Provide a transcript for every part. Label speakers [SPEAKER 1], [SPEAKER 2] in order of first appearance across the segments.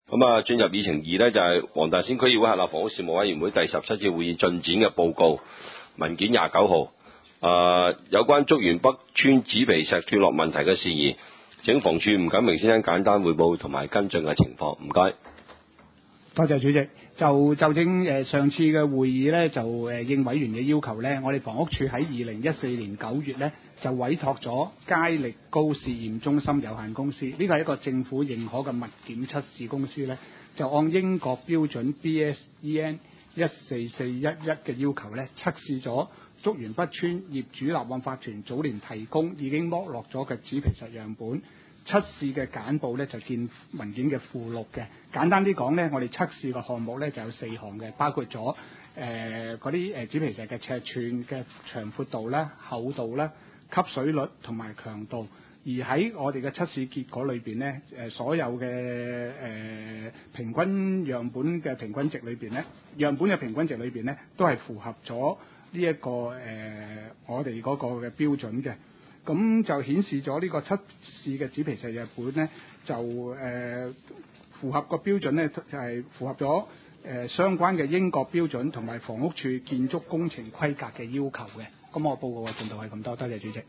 [SPEAKER 1] 咁啊，進入議程2呢，就係黃大仙區議會轄立房屋事務委員會第17次會議進展嘅報告文件29號。有關竹園北村紙皮石脫落問題嘅事宜，請房署吳錦明先生簡單匯報同埋跟進嘅情況，唔該。
[SPEAKER 2] 多謝主席。就正上次嘅會議呢，就應委員嘅要求呢，我哋房屋署喺2014年9月呢，就委託咗佳力高試驗中心有限公司，呢個係一個政府認可嘅物檢測試公司呢，就按英國標準 BSEN 14411嘅要求呢，測試咗竹園北村業主立案法團早年提供已經剝落咗嘅紙皮石樣本。測試嘅簡報呢，就見文件嘅附錄嘅。簡單啲講呢，我哋測試嘅項目呢，就有4項嘅，包括咗嗰啲紙皮石嘅尺寸嘅長闊度啦、厚度啦、吸水率同埋強度。而喺我哋嘅測試結果裏邊呢，所有嘅平均樣本嘅平均值裏邊呢，樣本嘅平均值裏邊呢，都係符合咗呢一個我哋嗰個嘅標準嘅。咁就顯示咗呢個測試嘅紙皮石樣本呢，就符合個標準呢，就係符合咗相關嘅英國標準同埋房屋署建築工程規格嘅要求嘅。咁我報告嘅進度係咁多，多謝主席。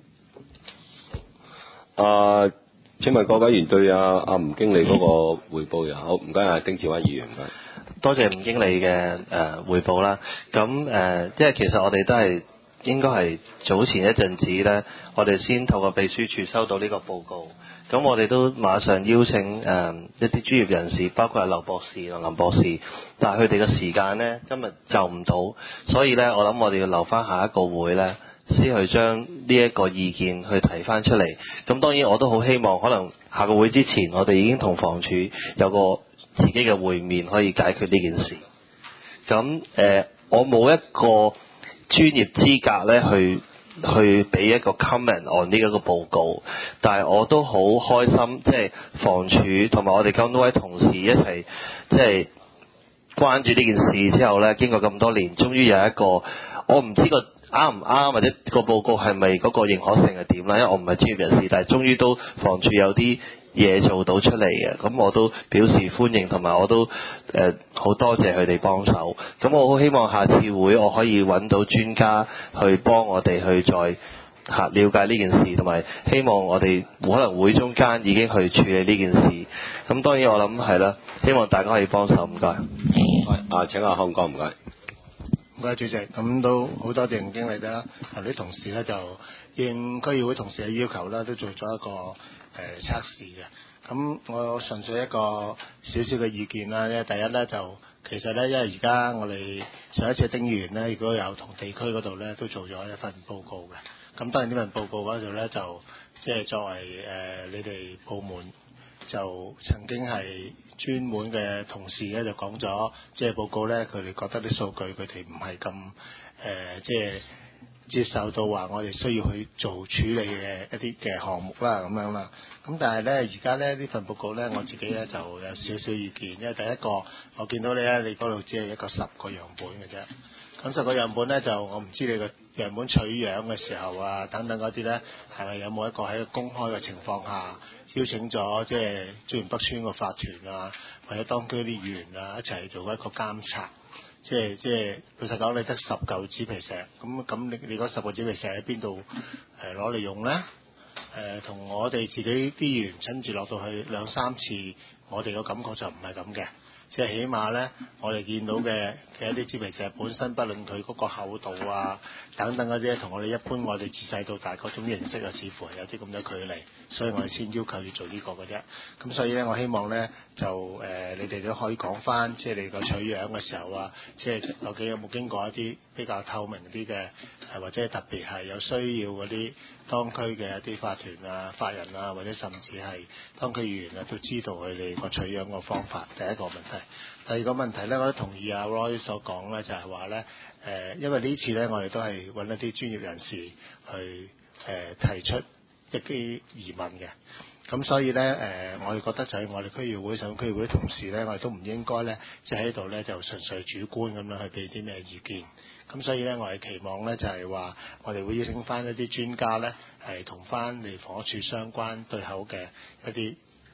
[SPEAKER 1] 請問各位議員對阿吳經理嗰個匯報又好，唔該丁志偉議員，唔該。
[SPEAKER 3] 多謝吳經理嘅匯報啦。咁即係其實我哋都係。應該係早前一陣子呢，我哋先透過秘書處收到呢個報告，咁我哋都馬上邀請一啲專業人士，包括係劉博士同林博士，但係佢哋嘅時間呢，今日就唔到，所以呢，我諗我哋要留翻下一個會呢，先去將呢一個意見去提翻出嚟。咁當然我都好希望可能下個會之前，我哋已經同房署有個自己嘅會面，可以解決呢件事。咁我冇一個專業資格咧去俾一個 comment on 呢一個報告，但係我都好開心，即係房署同埋我哋咁多位同事一齊即係關注呢件事之後咧，經過咁多年，終於有一個我唔知個啱唔啱，或者個報告係咪嗰個認可性係點啦，因為我唔係專業人士，但係終於都房署有啲嘢做到出嚟嘅，咁我都表示歡迎，同埋我都好多謝佢哋幫手。咁我好希望下次會我可以揾到專家去幫我哋去再了解呢件事，同埋希望我哋可能會中間已經去處理呢件事。咁當然我諗係啦，希望大家可以幫手，唔該。
[SPEAKER 1] 請阿康哥，唔該。
[SPEAKER 4] 唔該主席，咁都好多謝吳經理啦，同啲同事咧就應區議會同事嘅要求啦，都做咗一個測試嘅。咁我純粹一個少少嘅意見啦，因為第一咧就其實咧，因為而家我哋上一次丁議員咧，如果有同地區嗰度咧都做咗一份報告嘅。咁當然呢份報告嗰度咧就即係作為你哋部門就曾經係專門嘅同事咧就講咗，即係報告咧佢哋覺得啲數據佢哋唔係咁即係接受到話我哋需要去做處理嘅一啲嘅項目啦咁樣啦。咁但係咧而家咧呢份報告咧我自己咧就有少少意見，因為第一個我見到你咧你嗰度只係一個10個樣本嘅啫。咁10個樣本咧就我唔知你個樣本取樣嘅時候啊等等嗰啲咧係咪有冇一個喺公開嘅情況下邀請咗即係竹園北村個法團啊或者當區啲議員啊一齊做一個監察，即係老實講你得10嚿紙皮石，咁你嗰10個紙皮石喺邊度攞嚟用咧？同我哋自己啲議員親自落到去2、3次，我哋個感覺就唔係咁嘅。即係起碼咧，我哋見到嘅一啲紙皮石本身，不論佢嗰個厚度啊等等嗰啲，同我哋一般我哋自細到大嗰種認識啊，似乎係有啲咁嘅距離，所以我哋先要求要做呢個嘅啫。咁所以咧，我希望咧就你哋都可以講翻，即係你個取樣嘅時候啊，即係究竟有冇經過一啲比較透明啲嘅，或者特別係有需要嗰啲當區嘅一啲法團啊、法人啊，或者甚至係當區議員啊，都知道佢哋個取樣個方法。第一個問題。第二個問題咧，我都同意阿 Roy 所講咧，就係話咧，因為呢次咧，我哋都係揾一啲專業人士去提出一啲疑問嘅，咁所以咧，我哋覺得就係我哋區議會、上區議會同事咧，我哋都唔應該咧，即係喺度咧就純粹主觀咁樣去俾啲咩意見。咁所以咧，我哋期望咧就係話，我哋會邀請翻一啲專家咧，係同翻你房屋署相關對口嘅一啲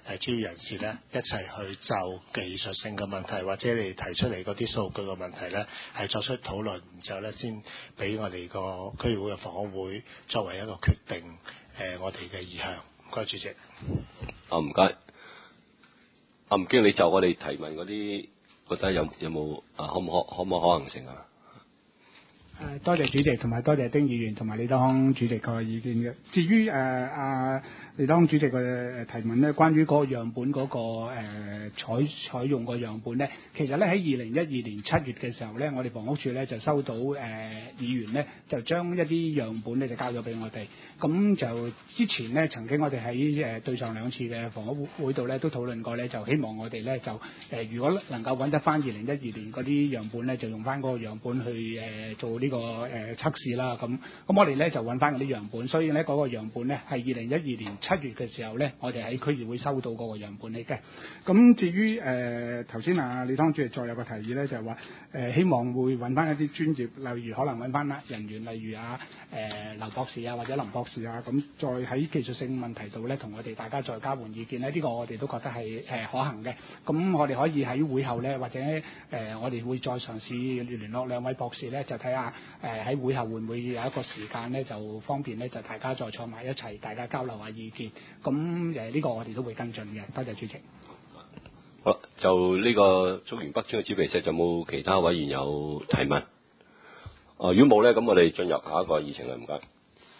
[SPEAKER 4] 專業人士咧一齊去就技術性嘅問題，或者你提出嚟嗰啲數據嘅問題咧，係作出討論，然之後咧先俾我哋個區議會嘅房屋會作為一個決定我哋嘅意向。唔該，主席。
[SPEAKER 1] 唔該。吳經理就我哋提問嗰啲，覺得有冇可唔可行性啊？
[SPEAKER 2] 多謝主席，同埋多謝丁議員同埋李德康主席個意見嘅。至於李德康主席嘅提問咧，關於嗰個樣本嗰、採用個樣本咧，其實咧喺2012年7月嘅時候咧，我哋房屋署咧就收到議員咧就將一啲樣本咧就交咗俾我哋。咁就之前咧曾經我哋喺對上兩次嘅房屋會度咧都討論過咧，就希望我哋咧就如果能夠揾得翻2012年嗰啲樣本咧，就用翻嗰個樣本去做呢個測試啦。咁我哋咧就揾翻嗰啲樣本，所以咧嗰個樣本咧係2012年7月嘅時候咧，我哋喺區議會收到嗰個樣本嚟嘅。咁至於頭先李湯主席再有個提議咧，就係話希望會揾翻一啲專業，例如可能揾翻人員，例如劉博士或者林博士咁再喺技術性問題度咧，同我哋大家再交換意見咧，呢個我哋都覺得係可行嘅。咁我哋可以喺會後咧，或者我哋會再嘗試聯絡兩位博士咧，就睇下喺會後會唔會有一個時間咧，就方便咧，就大家再坐埋一齊，大家交流下意見。咁呢個我哋都會跟進嘅。多謝主席。
[SPEAKER 1] 好，就呢個竹園北邨嘅紙皮石，就冇其他委員有提問？如果冇咧，咁我哋進入下一個議程啦，唔該。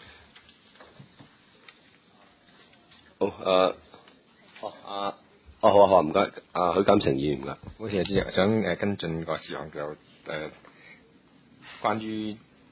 [SPEAKER 1] 好，好啊，唔該。許錦成議員唔該。
[SPEAKER 5] 好，謝主席，想跟進個事項就關於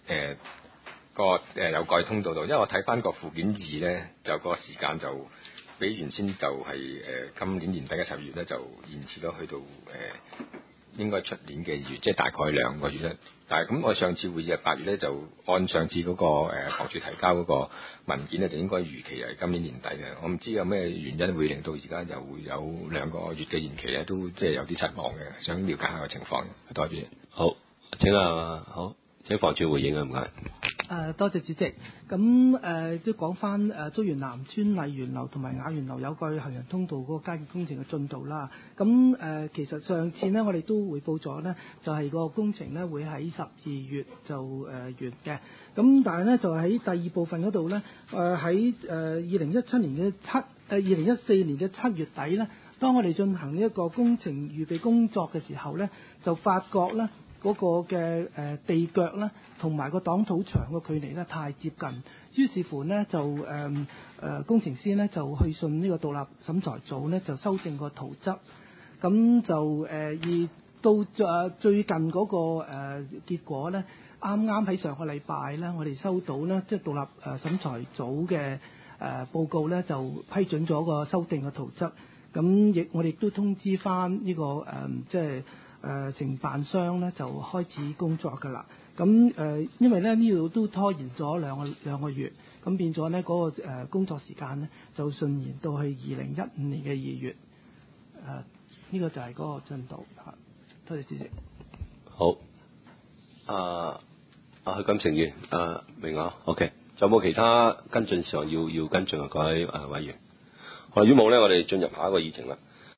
[SPEAKER 5] 有蓋通道度，因為我睇翻個附件2咧，就個時間就比原先就係今年年底嘅10月咧，就延遲咗去到應該出年嘅2月，即係大概2個月咧。但係咁，我上次會議係8月咧，就按上次嗰個房署提交嗰個文件咧，就應該預期係今年年底嘅。我唔知有咩原因會令到而家又會有2個月嘅延期咧，都即係有啲失望嘅。想了解下個情況。多謝。
[SPEAKER 1] 好，請房署回應啊，唔該。
[SPEAKER 6] 多謝主席。咁都講翻竹園南邨麗園樓同埋雅園樓有蓋行人通道嗰個加建工程嘅進度啦。咁其實上次呢，我哋都匯報咗呢，就係個工程呢會喺12月就完嘅。咁但係呢，就喺第二部分嗰度呢，喺2014年嘅7月底呢，當我哋進行一個工程預備工作嘅時候呢，就發覺呢，嗰個嘅地腳咧，同埋個擋土牆個距離咧太接近，於是乎呢，就工程師呢就去信呢個獨立審裁組呢，就修正個圖則，咁就而到最近嗰個結果呢，啱啱喺上個禮拜呢，我哋收到呢，即係獨立審裁組嘅報告呢，就批准咗個修訂嘅圖則，咁我哋亦都通知翻呢個即係承辦商咧就開始工作㗎啦。咁因為咧呢度都拖延咗兩個月，咁變咗呢嗰個工作時間呢就順延到去2015年嘅2月。呢個就係嗰個進度嚇。多謝主席。
[SPEAKER 1] 好。許錦成議員，明啊 ，OK。仲有冇其他跟進事項要跟進啊？各位委員。好，如果冇咧，我哋進入下一個議程啦。